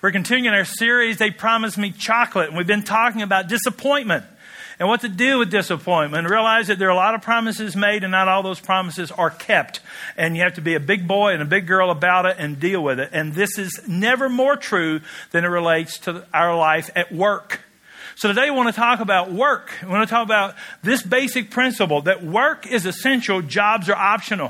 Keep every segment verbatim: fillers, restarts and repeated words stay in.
We're continuing our series, They Promised Me Chocolate. And we've been talking about disappointment and what to do with disappointment. And realize that there are a lot of promises made and not all those promises are kept. And you have to be a big boy and a big girl about it and deal with it. And this is never more true than it relates to our life at work. So today we want to talk about work. We want to talk about this basic principle that work is essential, jobs are optional.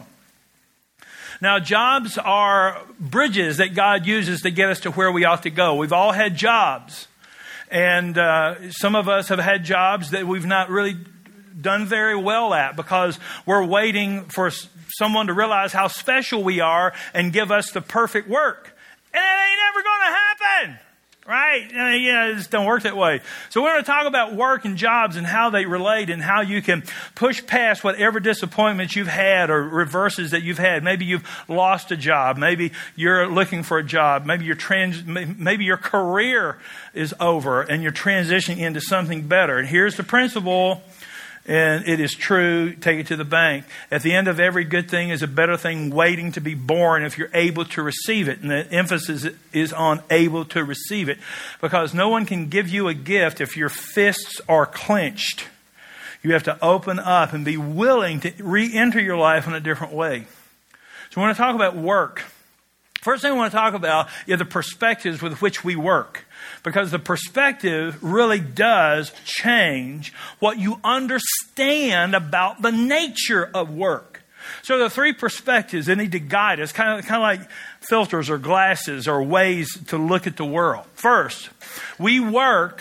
Now, jobs are bridges that God uses to get us to where we ought to go. We've all had jobs. And uh, some of us have had jobs that we've not really done very well at because we're waiting for someone to realize how special we are and give us the perfect work. And it ain't ever going to happen. Right? Uh, yeah, it just don't work that way. So we're going to talk about work and jobs and how they relate and how you can push past whatever disappointments you've had or reverses that you've had. Maybe you've lost a job. Maybe you're looking for a job. Maybe your trans, maybe your career is over and you're transitioning into something better. And here's the principle. And it is true. Take it to the bank. At the end of every good thing is a better thing waiting to be born if you're able to receive it. And the emphasis is on able to receive it. Because no one can give you a gift if your fists are clenched. You have to open up and be willing to re-enter your life in a different way. So we want to talk about work. First thing I want to talk about is the perspectives with which we work. Because the perspective really does change what you understand about the nature of work. So the three perspectives that need to guide us, kind of, kind of like filters or glasses or ways to look at the world. First, we work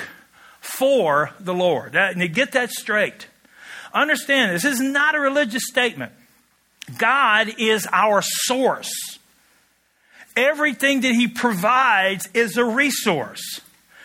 for the Lord. That, and you get that straight. Understand this, this is not a religious statement. God is our source. Everything that He provides is a resource.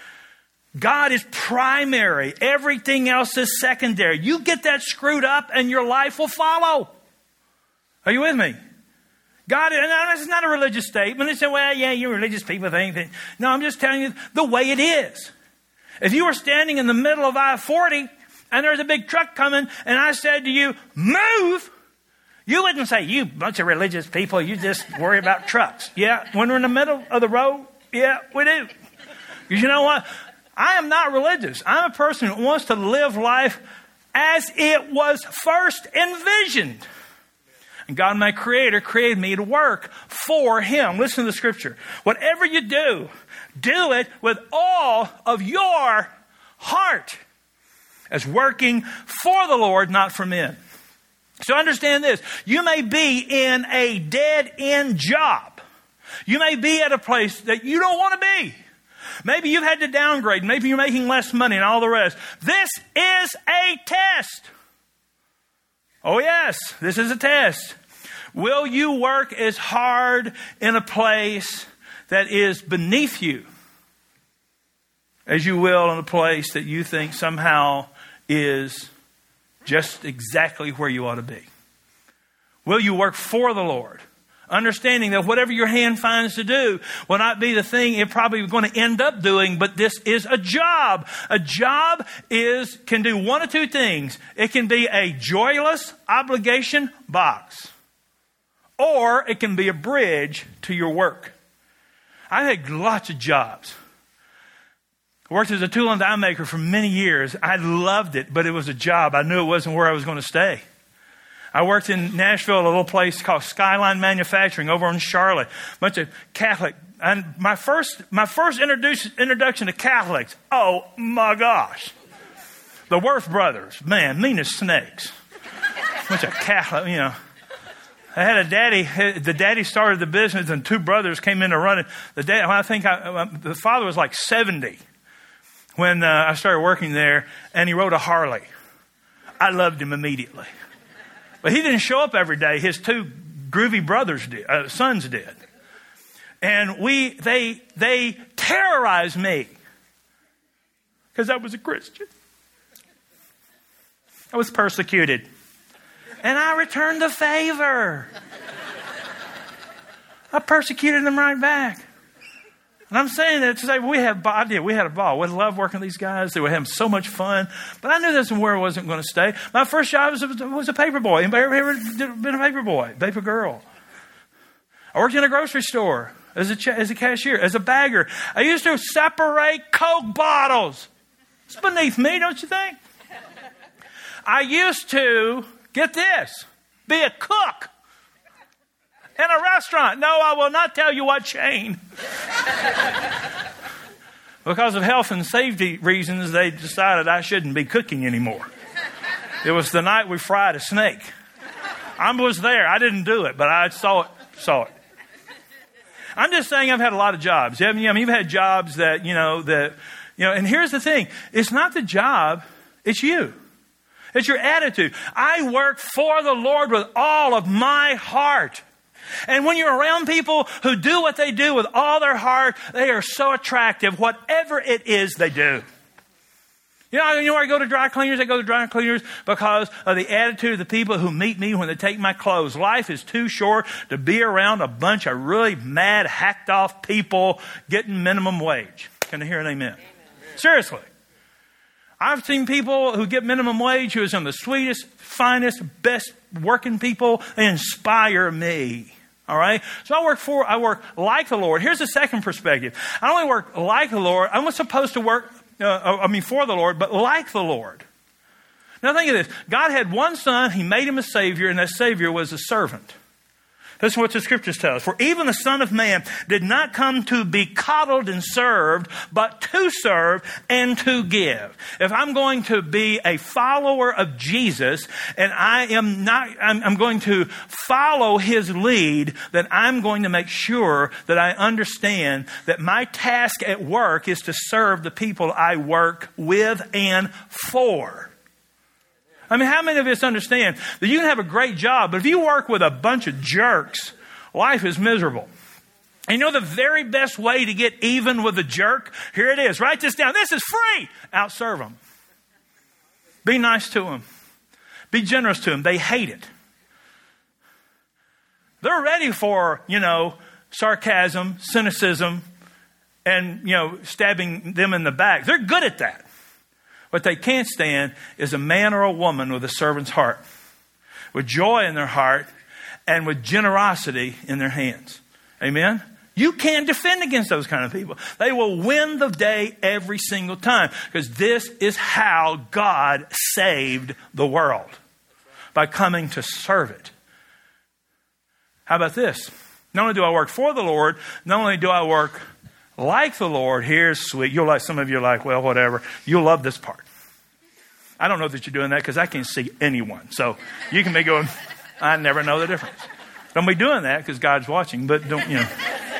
God is primary. Everything else is secondary. You get that screwed up and your life will follow. Are you with me? God, and this is not a religious statement. They say, well, yeah, you religious people think that. No, I'm just telling you the way it is. If you were standing in the middle of I forty and there's a big truck coming and I said to you, move, you wouldn't say, you bunch of religious people, you just worry about trucks. Yeah, when we're in the middle of the road, yeah, we do. Because you know what? I am not religious. I'm a person who wants to live life as it was first envisioned. And God, my Creator, created me to work for Him. Listen to the scripture. Whatever you do, do it with all of your heart as working for the Lord, not for men. So understand this. You may be in a dead-end job. You may be at a place that you don't want to be. Maybe you've had to downgrade. Maybe you're making less money and all the rest. This is a test. Oh, yes, this is a test. Will you work as hard in a place that is beneath you as you will in a place that you think somehow is just exactly where you ought to be? Will you work for the Lord? Understanding that whatever your hand finds to do will not be the thing it probably going to end up doing, but this is a job. A job is can do one of two things. It can be a joyless obligation box, or it can be a bridge to your work. I had lots of jobs. I worked as a tool and die maker for many years. I loved it, but it was a job. I knew it wasn't where I was going to stay. I worked in Nashville, a little place called Skyline Manufacturing over in Charlotte. A bunch of Catholic. And my first, my first introduce, introduction to Catholics, oh my gosh. The Worth brothers, man, mean as snakes. A bunch of Catholic, you know. I had a daddy, the daddy started the business and two brothers came in to run it. The dad, I think I, the father was like seventy when uh, I started working there, and he rode a Harley. I loved him immediately. But he didn't show up every day. His two groovy brothers did, uh, sons did. And we, they, they terrorized me because I was a Christian. I was persecuted. And I returned the favor. I persecuted them right back. And I'm saying that to say we have, I did, we had a ball. We loved working with these guys. They were having so much fun. But I knew this was where I wasn't going to stay. My first job was, was a paper boy. Anybody ever, ever been a paper boy, paper girl? I worked in a grocery store. as a, ch- as a cashier, as a bagger. I used to separate Coke bottles. It's beneath me, don't you think? I used to, get this, be a cook in a restaurant. No, I will not tell you what chain. Because of health and safety reasons, they decided I shouldn't be cooking anymore. It was the night we fried a snake. I was there. I didn't do it, but I saw it. Saw it. I'm just saying I've had a lot of jobs. I mean, you've had jobs that, you know, that, you know, and here's the thing. It's not the job. It's you. It's your attitude. I work for the Lord with all of my heart. And when you're around people who do what they do with all their heart, they are so attractive, whatever it is they do. You know, you know where I go to dry cleaners? I go to dry cleaners because of the attitude of the people who meet me when they take my clothes. Life is too short to be around a bunch of really mad, hacked off people getting minimum wage. Can I hear an amen? Amen. Seriously. I've seen people who get minimum wage who are some of the sweetest, finest, best working people. They inspire me. All right. So I work for, I work like the Lord. Here's the second perspective. I don't only work like the Lord. I'm supposed to work, uh, I mean, for the Lord, but like the Lord. Now think of this. God had one son. He made him a savior, and that savior was a servant. That's what the scriptures tell us. For even the Son of Man did not come to be coddled and served, but to serve and to give. If I'm going to be a follower of Jesus, and I am not, I'm, I'm going to follow his lead, then I'm going to make sure that I understand that my task at work is to serve the people I work with and for. I mean, how many of us understand that you can have a great job, but if you work with a bunch of jerks, life is miserable. And you know the very best way to get even with a jerk? Here it is. Write this down. This is free. Outserve them. Be nice to them. Be generous to them. They hate it. They're ready for, you know, sarcasm, cynicism, and, you know, stabbing them in the back. They're good at that. What they can't stand is a man or a woman with a servant's heart, with joy in their heart, and with generosity in their hands. Amen? You can't defend against those kind of people. They will win the day every single time, because this is how God saved the world, by coming to serve it. How about this? Not only do I work for the Lord, not only do I work like the Lord. Here's sweet. You'll like, some of you are like, well, whatever. You'll love this part. I don't know that you're doing that because I can't see anyone. So you can be going, I never know the difference. Don't be doing that because God's watching, but don't, you know.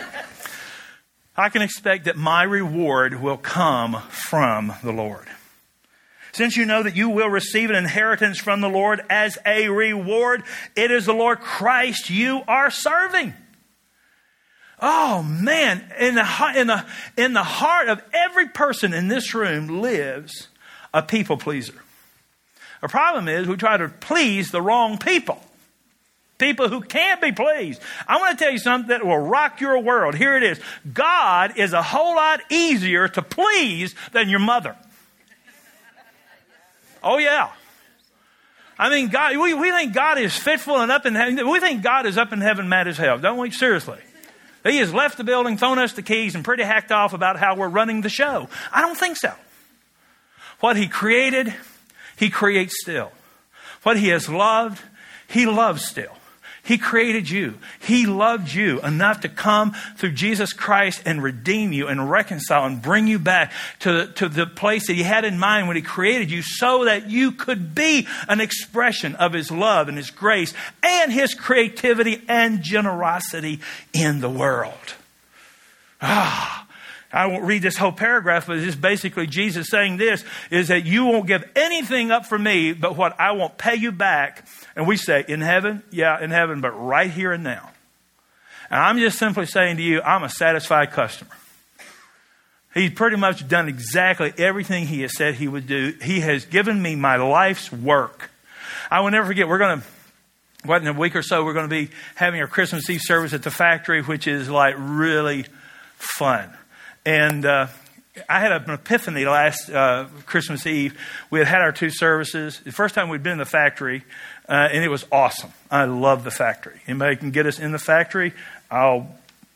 I can expect that my reward will come from the Lord. Since you know that you will receive an inheritance from the Lord as a reward, it is the Lord Christ you are serving. Oh man, in the, in the, in the heart of every person in this room lives a people pleaser. The problem is we try to please the wrong people. People who can't be pleased. I want to tell you something that will rock your world. Here it is. God is a whole lot easier to please than your mother. Oh yeah. I mean, God, we, we think God is fitful and up in heaven. We think God is up in heaven mad as hell, don't we? Seriously. He has left the building, thrown us the keys, and pretty hacked off about how we're running the show. I don't think so. What he created, he creates still. What he has loved, he loves still. He created you. He loved you enough to come through Jesus Christ and redeem you and reconcile and bring you back to, to the place that he had in mind when he created you, so that you could be an expression of his love and his grace and his creativity and generosity in the world. Ah. I won't read this whole paragraph, but it's just basically Jesus saying this, is that you won't give anything up for me, but what I won't pay you back. And we say, in heaven? Yeah, in heaven, but right here and now. And I'm just simply saying to you, I'm a satisfied customer. He's pretty much done exactly everything he has said he would do. He has given me my life's work. I will never forget, we're going to, what, in a week or so, we're going to be having our Christmas Eve service at the factory, which is like really fun. And uh, I had an epiphany last uh, Christmas Eve. We had had our two services. The first time we'd been in the factory, uh, and it was awesome. I love the factory. Anybody can get us in the factory, I'll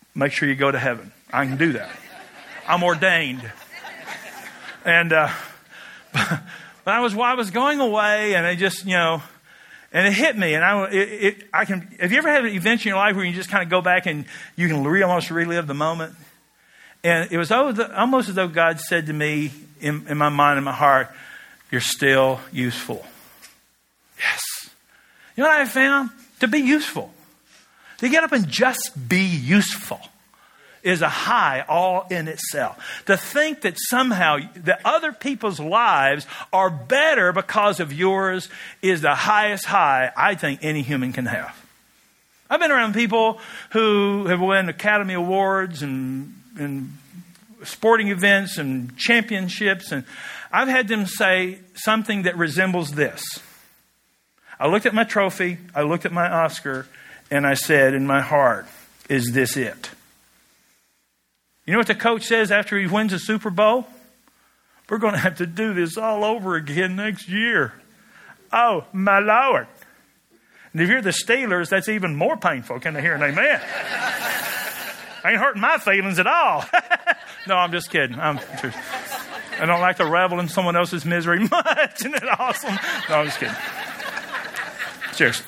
make sure you go to heaven. I can do that. I'm ordained. And uh, but I was, well, I was going away, and I just, you know, and it hit me. And I, it, it, I can. Have you ever had events in your life where you just kind of go back and you can re- almost relive the moment? And it was almost as though God said to me in, in my mind and my heart, "You're still useful." Yes. You know what I found? To be useful, to get up and just be useful, is a high all in itself. To think that somehow that other people's lives are better because of yours is the highest high I think any human can have. I've been around people who have won Academy Awards and, and sporting events and championships, and I've had them say something that resembles this. I looked at my trophy, I looked at my Oscar, and I said in my heart, "Is this it?" You know what the coach says after he wins a Super Bowl? "We're going to have to do this all over again next year." Oh, my Lord. And if you're the Steelers, that's even more painful. Can I hear an amen? Ain't hurting my feelings at all. No, I'm just kidding. I'm just, I don't like to revel in someone else's misery much. Isn't it awesome? No, I'm just kidding. Seriously.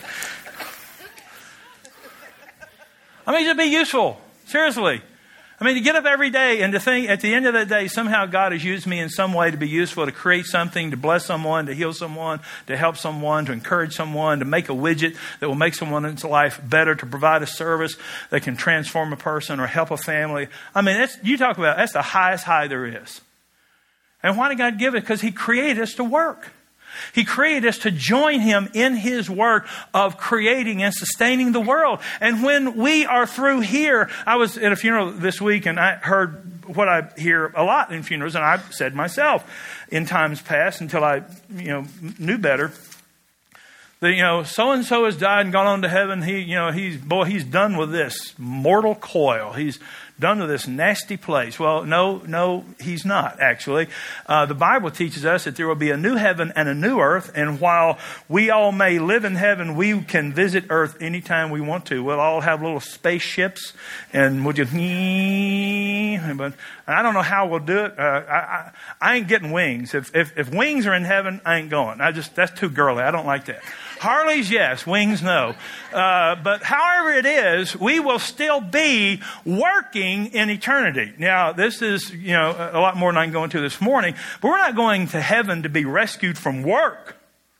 I mean, to be useful. Seriously. I mean, to get up every day and to think at the end of the day, somehow God has used me in some way to be useful, to create something, to bless someone, to heal someone, to help someone, to encourage someone, to make a widget that will make someone's life better, to provide a service that can transform a person or help a family. I mean, that's, you talk about, that's the highest high there is. And why did God give it? Because He created us to work. He created us to join Him in His work of creating and sustaining the world. And when we are through here, I was at a funeral this week and I heard what I hear a lot in funerals, and I've said myself in times past until I, you know, knew better. That, you know, so-and-so has died and gone on to heaven. He, you know, he's, boy, he's done with this mortal coil. He's done with this nasty place. Well, no, no, he's not, actually. Uh, the Bible teaches us that there will be a new heaven and a new earth. And while we all may live in heaven, we can visit earth anytime we want to. We'll all have little spaceships and we'll just, but I don't know how we'll do it. Uh, I, I, I ain't getting wings. If, if, if wings are in heaven, I ain't going. I just, that's too girly. I don't like that. Harleys, yes. Wings, no. Uh, but however it is, we will still be working in eternity. Now, this is, you know, a lot more than I can go into this morning, but we're not going to heaven to be rescued from work.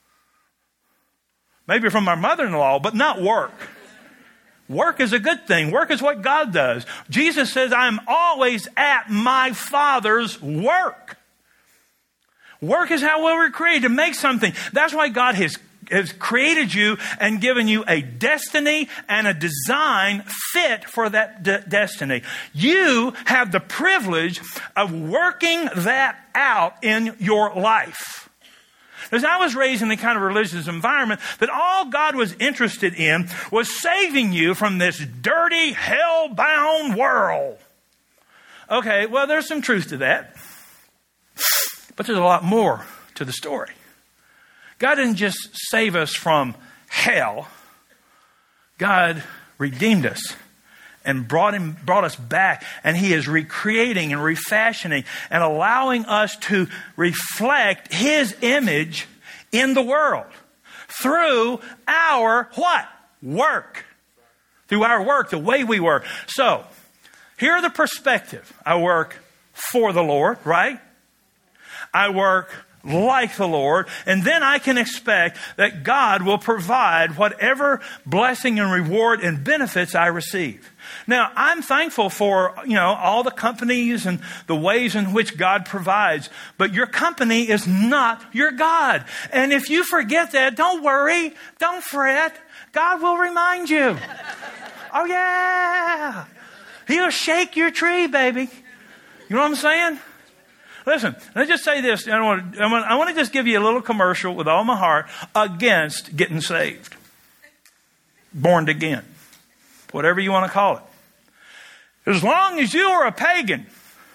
Maybe from our mother-in-law, but not work. Work is a good thing. Work is what God does. Jesus says, "I'm always at my Father's work." Work is how we were created, to make something. That's why God has has created you and given you a destiny and a design fit for that de- destiny. You have the privilege of working that out in your life. As I was raised in the kind of religious environment that all God was interested in was saving you from this dirty, hell-bound world. Okay, well, there's some truth to that. But there's a lot more to the story. God didn't just save us from hell. God redeemed us and brought him, brought us back. And He is recreating and refashioning and allowing us to reflect His image in the world through our what? Work. Through our work, the way we work. So, here are the perspective. I work for the Lord, right? I work like the Lord, and then I can expect that God will provide whatever blessing and reward and benefits I receive. Now, I'm thankful for, you know, all the companies and the ways in which God provides, but your company is not your God. And if you forget that, don't worry, don't fret. God will remind you. Oh yeah. He'll shake your tree, baby. You know what I'm saying? Listen, let's just say this. I want, to, I, want, I want to just give you a little commercial with all my heart against getting saved. Born again. Whatever you want to call it. As long as you are a pagan,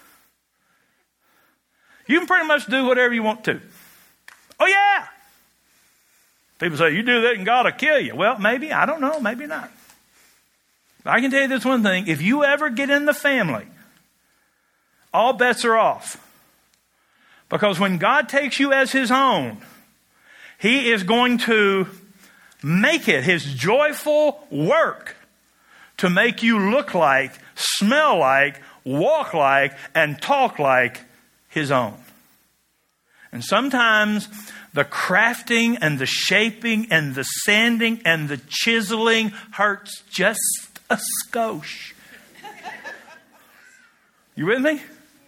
you can pretty much do whatever you want to. Oh, yeah. People say, you do that and God will kill you. Well, maybe. I don't know. Maybe not. I can tell you this one thing. If you ever get in the family, all bets are off. Because when God takes you as his own, he is going to make it his joyful work to make you look like, smell like, walk like, and talk like his own. And sometimes the crafting and the shaping and the sanding and the chiseling hurts just a skosh. You with me?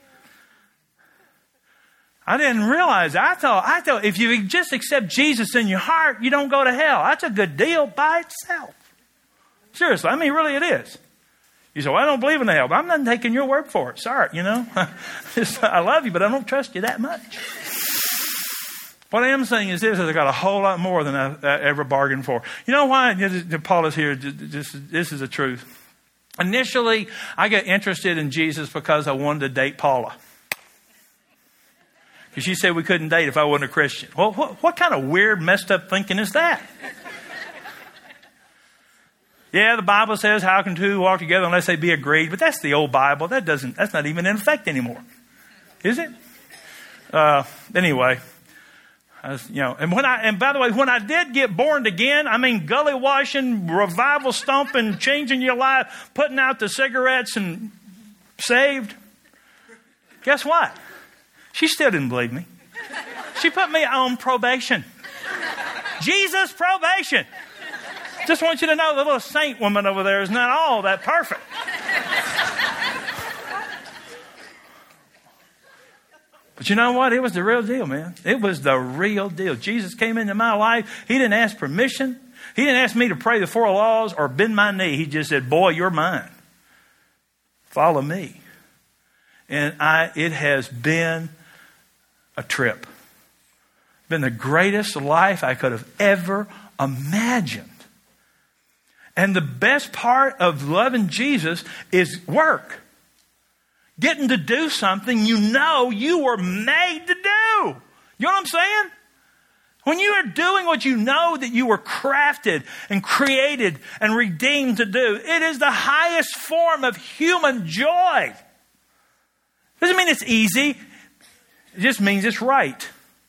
I didn't realize. I thought, I thought if you just accept Jesus in your heart, you don't go to hell. That's a good deal by itself. Seriously, I mean, really it is. You say, well, I don't believe in the hell, but I'm not taking your word for it. Sorry, you know. I love you, but I don't trust you that much. What I am saying is this, is I got a whole lot more than I, I ever bargained for. You know why? Paul is here. This, this is the truth. Initially, I got interested in Jesus because I wanted to date Paula. Because she said we couldn't date if I wasn't a Christian. Well, what, what kind of weird, messed up thinking is that? Yeah, the Bible says, how can two walk together unless they be agreed? But that's the old Bible. That doesn't, that's not even in effect anymore. Is it? Uh, anyway, I was, you know, and when I, and by the way, when I did get born again, I mean, gully washing, revival stomping, changing your life, putting out the cigarettes and saved. Guess what? She still didn't believe me. She put me on probation. Jesus probation. Just want you to know the little saint woman over there is not all that perfect. But you know what? It was the real deal, man. It was the real deal. Jesus came into my life. He didn't ask permission. He didn't ask me to pray the four laws or bend my knee. He just said, boy, you're mine. Follow me. And I, it has been a trip. Been the greatest life I could have ever imagined. And the best part of loving Jesus is work. Getting to do something you know you were made to do. You know what I'm saying? When you are doing what you know that you were crafted and created and redeemed to do, it is the highest form of human joy. Doesn't mean it's easy. It just means it's right.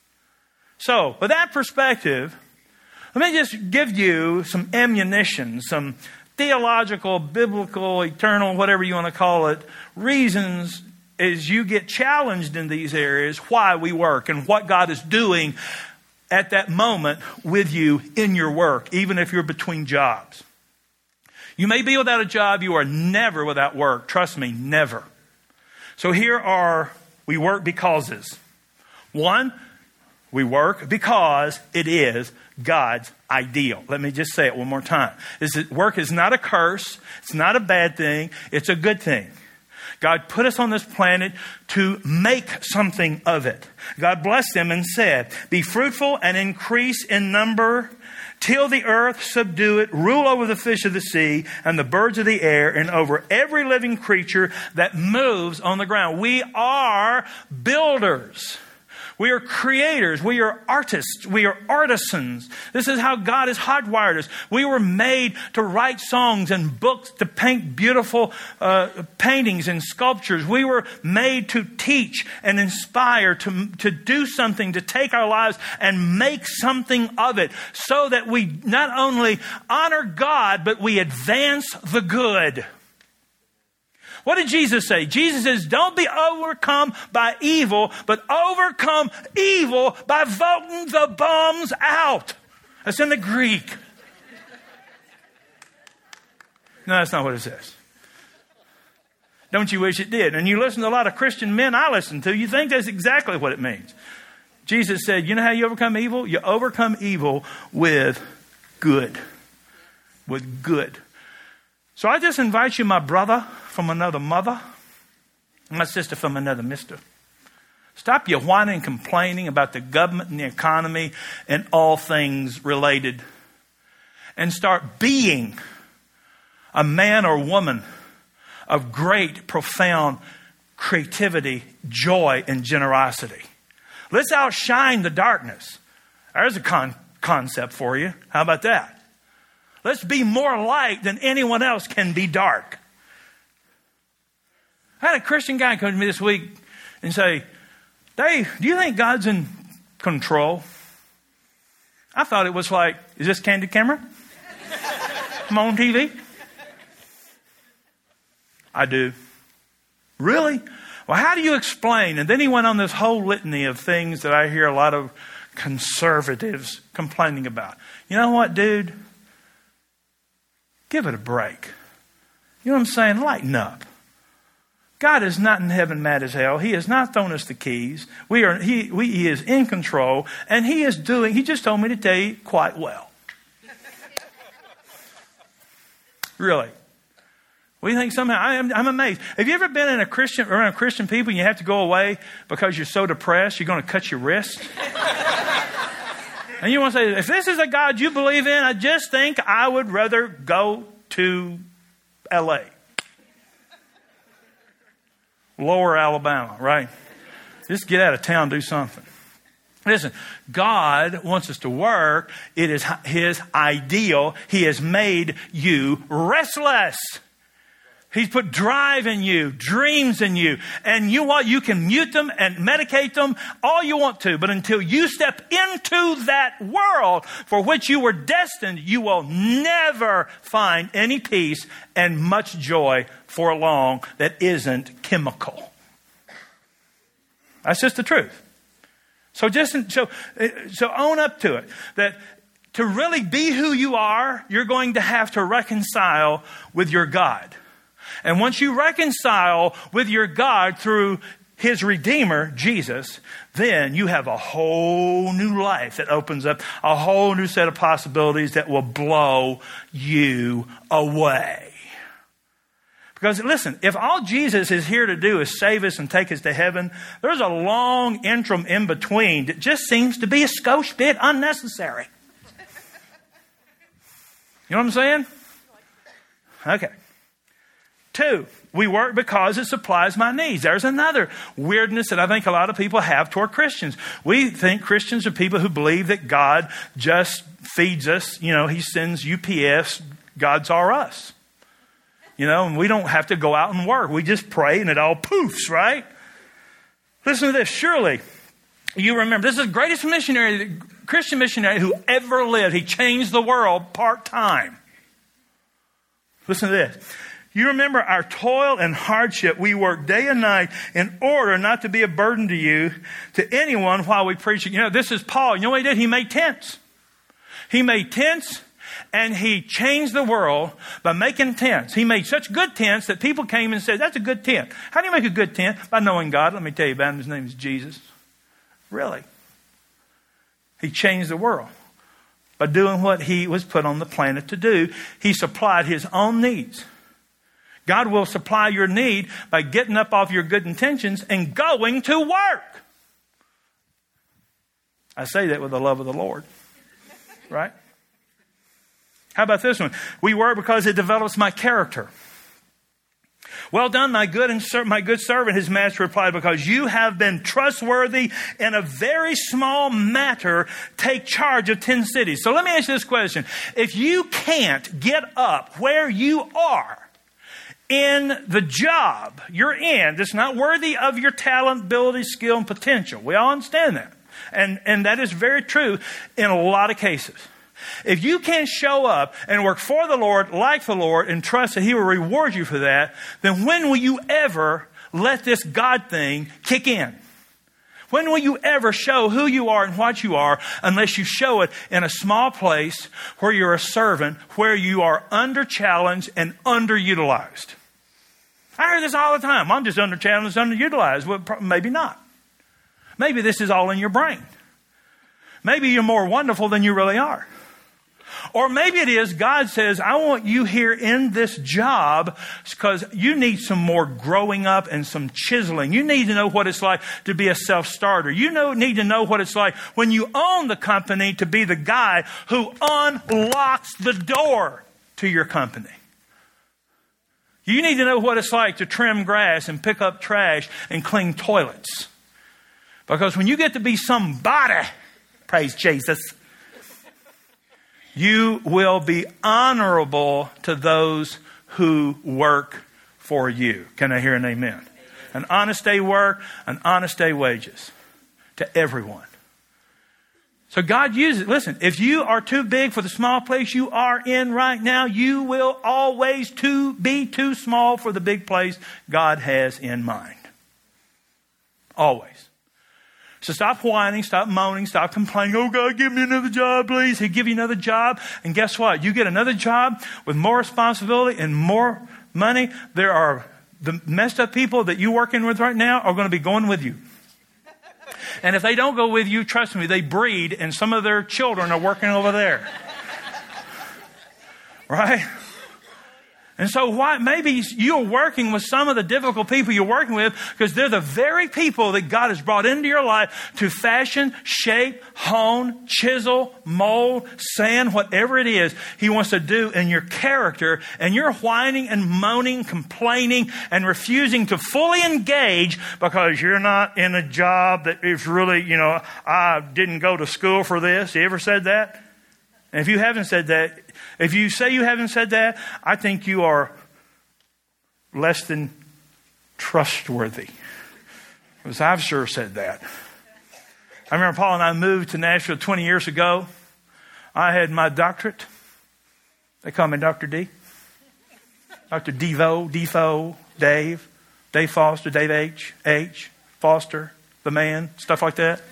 So, with that perspective, let me just give you some ammunition, some theological, biblical, eternal, whatever you want to call it, reasons as you get challenged in these areas why we work and what God is doing at that moment with you in your work, even if you're between jobs. You may be without a job. You are never without work. Trust me, never. So here are, we work becauses. One, we work because it is God's ideal. Let me just say it one more time. Is that work is not a curse. It's not a bad thing. It's a good thing. God put us on this planet to make something of it. God blessed them and said, be fruitful and increase in number, till the earth, subdue it, rule over the fish of the sea and the birds of the air and over every living creature that moves on the ground. We are builders. We are creators. We are artists. We are artisans. This is how God has hardwired us. We were made to write songs and books, to paint beautiful uh, paintings and sculptures. We were made to teach and inspire, to, to do something, to take our lives and make something of it so that we not only honor God, but we advance the good. What did Jesus say? Jesus says, don't be overcome by evil, but overcome evil by voting the bums out. That's in the Greek. No, that's not what it says. Don't you wish it did? And you listen to a lot of Christian men I listen to, you think that's exactly what it means. Jesus said, you know how you overcome evil? You overcome evil with good. With good. So I just invite you, my brother from another mother, my sister from another mister. Stop your whining and complaining about the government and the economy and all things related. And start being a man or woman of great, profound creativity, joy, and generosity. Let's outshine the darkness. There's a con- concept for you. How about that? Let's be more light than anyone else can be dark. I had a Christian guy come to me this week and say, Dave, do you think God's in control? I thought it was like, is this candid camera? I'm on T V? I do. Really? Well, how do you explain? And then he went on this whole litany of things that I hear a lot of conservatives complaining about. You know what, dude? Give it a break. You know what I'm saying? Lighten up. God is not in heaven mad as hell. He has not thrown us the keys. We are. He, we, he is in control. And he is doing, he just told me to tell you, quite well. Really. We think somehow, I am, I'm amazed. Have you ever been in a Christian, around Christian people and you have to go away because you're so depressed, you're going to cut your wrist? And you want to say, if this is a God you believe in, I just think I would rather go to L A Lower Alabama, right? Just get out of town, do something. Listen, God wants us to work. It is His ideal. He has made you restless. He's put drive in you, dreams in you. And you what? You can mute them and medicate them all you want to. But until you step into that world for which you were destined, you will never find any peace and much joy for long that isn't chemical. That's just the truth. So just so so own up to it. That to really be who you are, you're going to have to reconcile with your God. And once you reconcile with your God through His Redeemer, Jesus, then you have a whole new life that opens up a whole new set of possibilities that will blow you away. Because listen, if all Jesus is here to do is save us and take us to heaven, there's a long interim in between that just seems to be a skosh bit unnecessary. You know what I'm saying? Okay. Two, we work because it supplies my needs. There's another weirdness that I think a lot of people have toward Christians. We think Christians are people who believe that God just feeds us. You know, He sends U P S. God's our us. You know, and we don't have to go out and work. We just pray and it all poofs, right? Listen to this. Surely, you remember, this is the greatest missionary, Christian missionary who ever lived. He changed the world part-time. Listen to this. You remember our toil and hardship. We work day and night in order not to be a burden to you, to anyone while we preach. You know, this is Paul. You know what he did? He made tents. He made tents and he changed the world by making tents. He made such good tents that people came and said, that's a good tent. How do you make a good tent? By knowing God. Let me tell you about him. His name is Jesus. Really. He changed the world by doing what he was put on the planet to do. He supplied his own needs. God will supply your need by getting up off your good intentions and going to work. I say that with the love of the Lord. Right? How about this one? We work because it develops my character. Well done, my good and ser- my good servant, his master replied, because you have been trustworthy in a very small matter, take charge of ten cities. So let me ask you this question. If you can't get up where you are in the job you're in, that's not worthy of your talent, ability, skill, and potential. We all understand that. And, and that is very true in a lot of cases. If you can't show up and work for the Lord, like the Lord, and trust that He will reward you for that, then when will you ever let this God thing kick in? When will you ever show who you are and what you are unless you show it in a small place where you're a servant, where you are under challenged and underutilized? I hear this all the time. I'm just under challenged, underutilized. Well, maybe not. Maybe this is all in your brain. Maybe you're more wonderful than you really are. Or maybe it is God says, I want you here in this job because you need some more growing up and some chiseling. You need to know what it's like to be a self-starter. You know, need to know what it's like when you own the company to be the guy who unlocks the door to your company. You need to know what it's like to trim grass and pick up trash and clean toilets. Because when you get to be somebody, praise Jesus, You will be honorable to those who work for you. Can I hear an amen? An honest day work, an honest day wages to everyone. So God uses, listen, if you are too big for the small place you are in right now, you will always too, be too small for the big place God has in mind. Always. So stop whining, stop moaning, stop complaining. Oh, God, give me another job, please. He'll give you another job. And guess what? You get another job with more responsibility and more money. There are the messed up people that you're working with right now are going to be going with you. And if they don't go with you, trust me, they breed and some of their children are working over there. Right? And so why, maybe you're working with some of the difficult people you're working with because they're the very people that God has brought into your life to fashion, shape, hone, chisel, mold, sand, whatever it is He wants to do in your character. And you're whining and moaning, complaining, and refusing to fully engage because you're not in a job that is really, you know, I didn't go to school for this. You ever said that? And if you haven't said that, if you say you haven't said that, I think you are less than trustworthy. Because I've sure said that. I remember Paul and I moved to Nashville twenty years ago. I had my doctorate. They call me Doctor D. Doctor Devo, Defo, Dave, Dave Foster, Dave H, H, Foster, the man, stuff like that.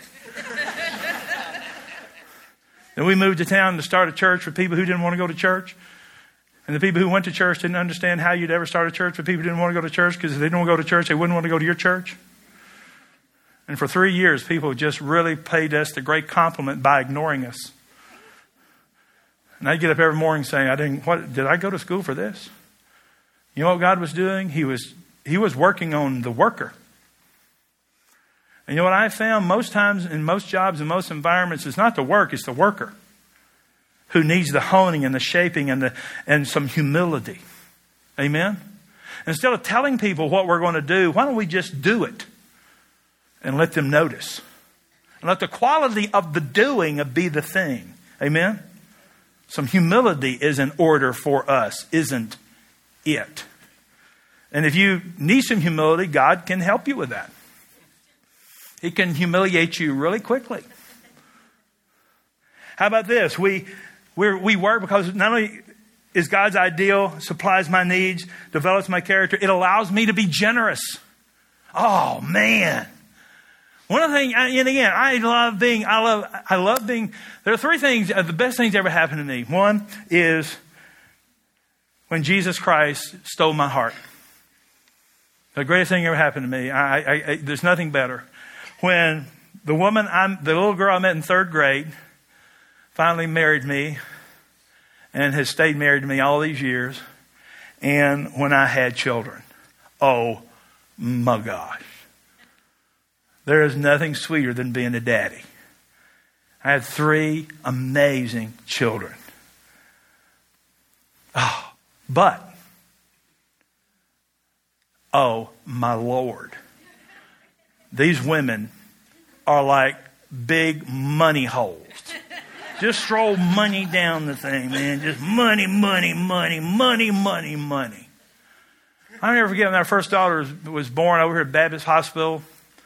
And we moved to town to start a church for people who didn't want to go to church. And the people who went to church didn't understand how you'd ever start a church for people who didn't want to go to church because if they didn't want to go to church, they wouldn't want to go to your church. And for three years, people just really paid us the great compliment by ignoring us. And I'd get up every morning saying, I didn't, what, did I go to school for this? You know what God was doing? He was, he was working on the worker. And you know what I found? Most times in most jobs, in most environments, it's not the work, it's the worker who needs the honing and the shaping and the and some humility. Amen? Instead of telling people what we're going to do, why don't we just do it and let them notice? And let the quality of the doing be the thing. Amen? Some humility is in order for us, isn't it? And if you need some humility, God can help you with that. He can humiliate you really quickly. How about this? We we we work because not only is God's ideal, supplies my needs, develops my character, it allows me to be generous. Oh man. One of the things, and again, I love being, I love, I love being, there are three things, the best things that ever happened to me. One is when Jesus Christ stole my heart. The greatest thing ever happened to me. I, I, I, there's nothing better. When the woman, I'm, the little girl I met in third grade, finally married me and has stayed married to me all these years. And when I had children, oh my gosh. There is nothing sweeter than being a daddy. I had three amazing children. Oh, but, oh my Lord. These women are like big money holes. Just throw money down the thing, man. Just money, money, money, money, money, money. I'll never forget when our first daughter was born over here at Baptist Hospital.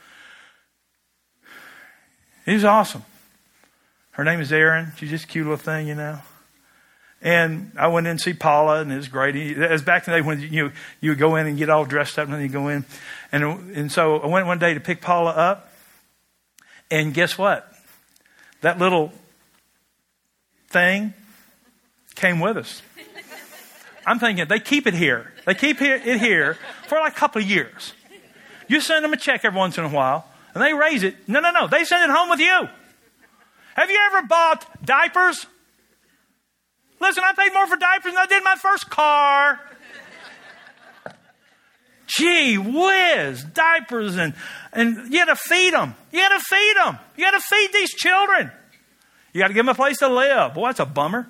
It was awesome. Her name is Erin. She's just a cute little thing, you know. And I went in to see Paula, and it was great. It was back in the day when you you would go in and get all dressed up, and then you go in. And and so I went one day to pick Paula up, and guess what? That little thing came with us. I'm thinking they keep it here. They keep it here for like a couple of years. You send them a check every once in a while, and they raise it. No, no, no. They send it home with you. Have you ever bought diapers? Listen, I paid more for diapers than I did my first car. Gee whiz, diapers and, and you got to feed them. You got to feed them. You got to feed these children. You got to give them a place to live. Boy, that's a bummer.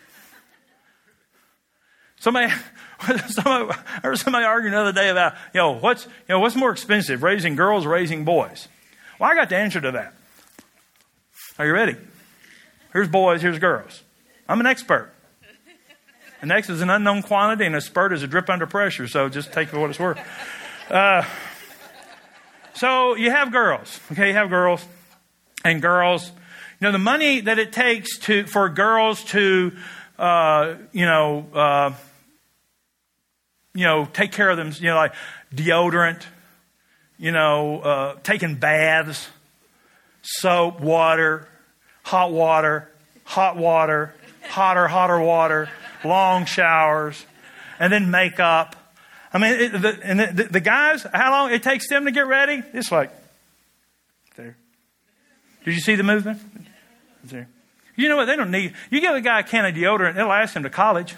Somebody, somebody, I heard somebody arguing the other day about, you know, what's, you know, what's more expensive, raising girls or raising boys? Well, I got the answer to that. Are you ready? Here's boys, here's girls. I'm an expert. An X is an unknown quantity, and a spurt is a drip under pressure. So just take it for what it's worth. Uh, so you have girls, okay? You have girls, and girls. You know, the money that it takes to for girls to, uh, you know, uh, you know, take care of them. You know, like deodorant. You know, uh, taking baths, soap, water, hot water, hot water, hotter, hotter water. Long showers, and then makeup. I mean, it, the, and the, the guys, how long it takes them to get ready? It's like, there. Did you see the movement? There. You know what? They don't need. You give a guy a can of deodorant, it'll last him to college.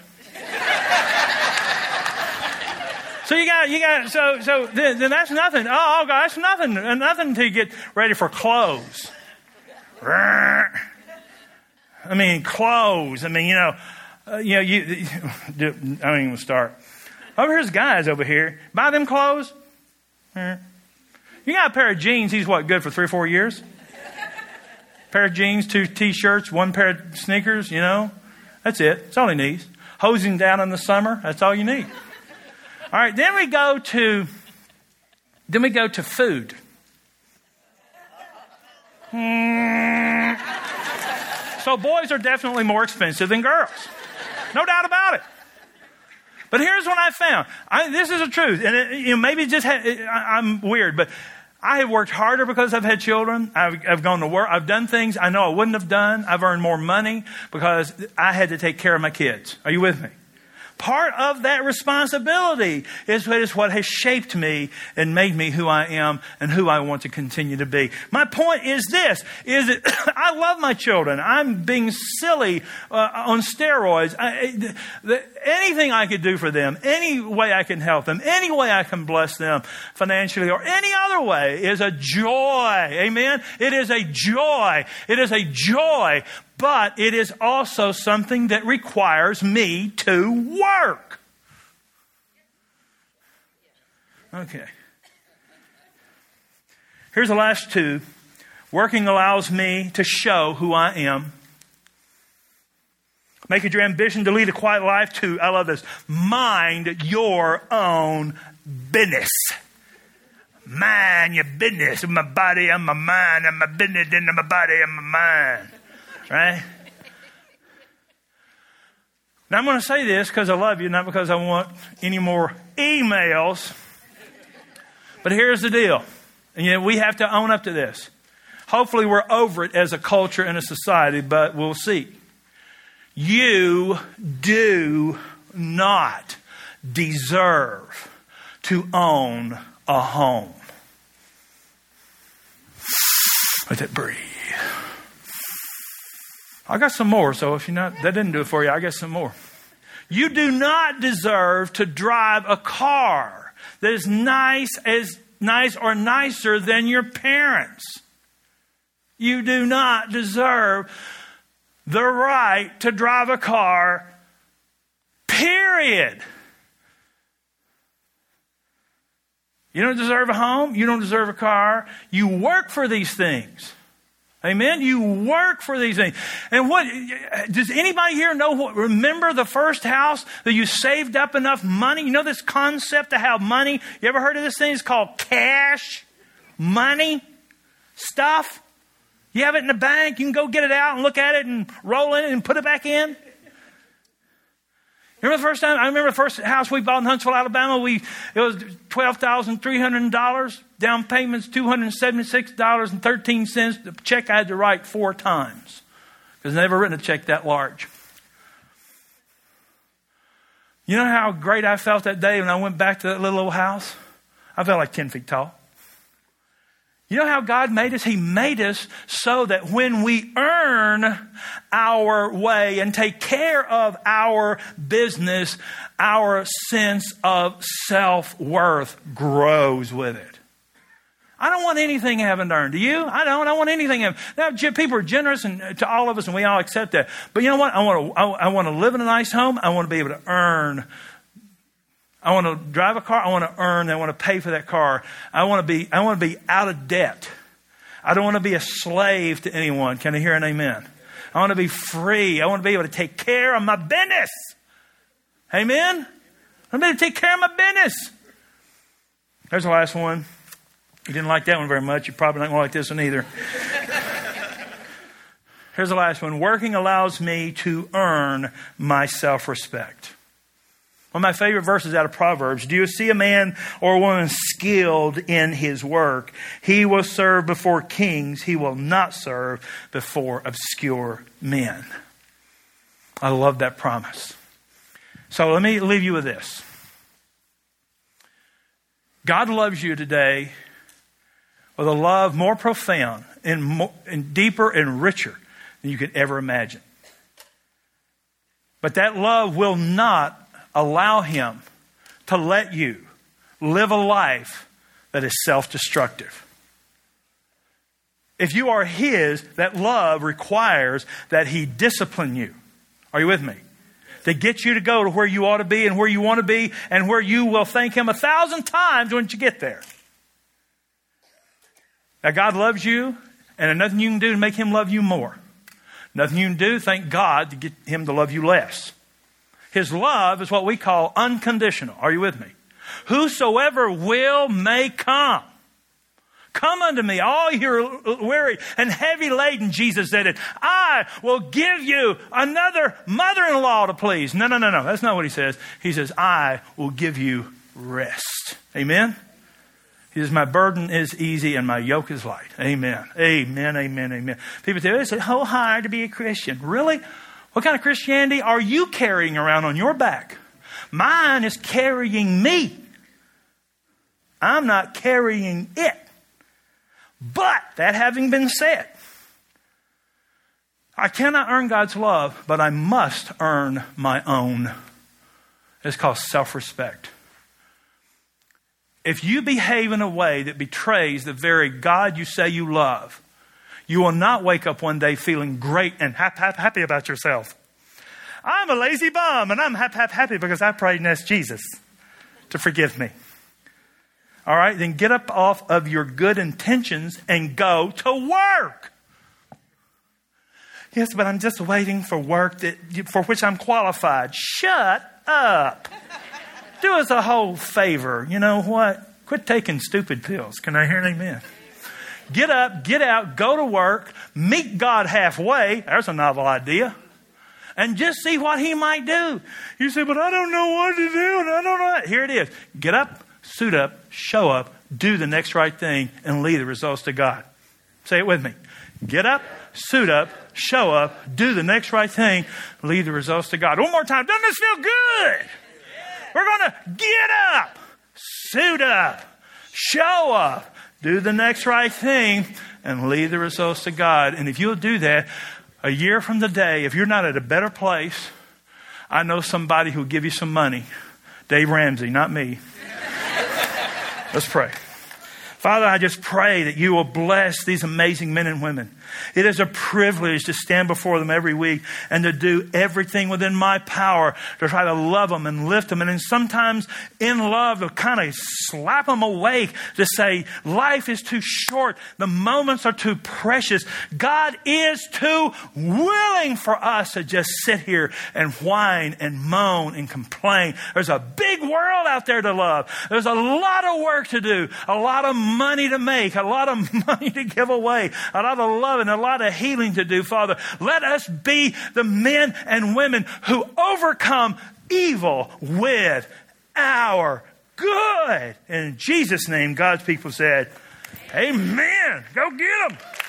So you got, you got, so so then, then that's nothing. Oh, oh, God, that's nothing, nothing to get ready for clothes. I mean, clothes. I mean, you know. Uh, you know, you, I don't even start. Over here's guys over here. Buy them clothes. You got a pair of jeans. He's what, good for three or four years? Pair of jeans, two t-shirts, one pair of sneakers, you know. That's it. That's all he needs. Hosing down in the summer. That's all you need. All right. Then we go to, then we go to food. Hmm. So boys are definitely more expensive than girls. No doubt about it. But here's what I found. I, this is the truth. And it, you know, maybe just ha- it, I, I'm weird, but I have worked harder because I've had children. I've, I've gone to work. I've done things I know I wouldn't have done. I've earned more money because I had to take care of my kids. Are you with me? Part of that responsibility is what, is what has shaped me and made me who I am and who I want to continue to be. My point is this, is that I love my children. I'm being silly uh, on steroids. I, the, the, anything I could do for them, any way I can help them, any way I can bless them financially or any other way is a joy. Amen? It is a joy. It is a joy. But it is also something that requires me to work. Okay. Here's the last two. Working allows me to show who I am. Make it your ambition to lead a quiet life too. I love this. Mind your own business. Mind your business. In my body, I'm my mind. I'm my business, in my body, I'm my mind. Right? Now I'm going to say this because I love you, not because I want any more emails. But here's the deal. And yet we have to own up to this. Hopefully we're over it as a culture and a society, but we'll see. You do not deserve to own a home. Let it breathe. I got some more, so if you're not, that didn't do it for you, I got some more. You do not deserve to drive a car that is nice as nice or nicer than your parents. You do not deserve the right to drive a car, period. You don't deserve a home. You don't deserve a car. You work for these things. Amen. You work for these things. And what, does anybody here know what, remember the first house that you saved up enough money? You know this concept of how money, you ever heard of this thing? It's called cash money stuff. You have it in the bank. You can go get it out and look at it and roll in it and put it back in. Remember the first time? I remember the first house we bought in Huntsville, Alabama. We it was twelve thousand three hundred dollars. Down payments two hundred seventy-six dollars and thirteen cents. The check I had to write four times because I've never written a check that large. You know how great I felt that day when I went back to that little old house? I felt like ten feet tall. You know how God made us? He made us so that when we earn our way and take care of our business, our sense of self-worth grows with it. I don't want anything I haven't earned. Do you? I don't. I want anything. Now, people are generous and to all of us, and we all accept that. But you know what? I want to. I want to live in a nice home. I want to be able to earn. I want to drive a car. I want to earn. I want to pay for that car. I want to be. I want to be out of debt. I don't want to be a slave to anyone. Can I hear an amen? I want to be free. I want to be able to take care of my business. Amen? I want to be able to take care of my business. There's the last one. You didn't like that one very much. You're probably not going to like this one either. Here's the last one. Working allows me to earn my self-respect. One of my favorite verses out of Proverbs. Do you see a man or a woman skilled in his work? He will serve before kings. He will not serve before obscure men. I love that promise. So let me leave you with this. God loves you today with a love more profound and, more, and deeper and richer than you could ever imagine. But that love will not allow him to let you live a life that is self-destructive. If you are his, that love requires that he discipline you. Are you with me? To get you to go to where you ought to be and where you want to be and where you will thank him a thousand times when you get there. Now, God loves you, and there's nothing you can do to make him love you more. Nothing you can do, thank God, to get him to love you less. His love is what we call unconditional. Are you with me? Whosoever will may come. Come unto me, all you're weary and heavy laden, Jesus said it. I will give you another mother-in-law to please. No, no, no, no. That's not what he says. He says, I will give you rest. Amen? He says, my burden is easy and my yoke is light. Amen. Amen, amen, amen. People say, it's so hard to be a Christian. Really? What kind of Christianity are you carrying around on your back? Mine is carrying me. I'm not carrying it. But that having been said, I cannot earn God's love, but I must earn my own. It's called self-respect. If you behave in a way that betrays the very God you say you love, you will not wake up one day feeling great and happy, happy about yourself. I'm a lazy bum and I'm happy, happy, happy because I prayed and asked Jesus to forgive me. All right, then get up off of your good intentions and go to work. Yes, but I'm just waiting for work that for which I'm qualified. Shut up. Do us a whole favor. You know what? Quit taking stupid pills. Can I hear an amen? Get up, get out, go to work, meet God halfway. There's a novel idea. And just see what he might do. You say, but I don't know what to do. And I don't know. Here it is. Get up. Suit up, show up, do the next right thing, and leave the results to God. Say it with me. Get up, suit up, show up, do the next right thing, leave the results to God. One more time. Doesn't this feel good? We're going to get up, suit up, show up, do the next right thing, and leave the results to God. And if you'll do that, a year from today, if you're not at a better place, I know somebody who'll give you some money. Dave Ramsey, not me. Let's pray. Father, I just pray that you will bless these amazing men and women. It is a privilege to stand before them every week and to do everything within my power to try to love them and lift them. And then sometimes in love to kind of slap them awake to say, life is too short. The moments are too precious. God is too willing for us to just sit here and whine and moan and complain. There's a big world out there to love. There's a lot of work to do, a lot of money to make, a lot of money to give away, a lot of love and a lot of healing to do. Father, let us be the men and women who overcome evil with our good. In Jesus' name, God's people said, amen. Go get them.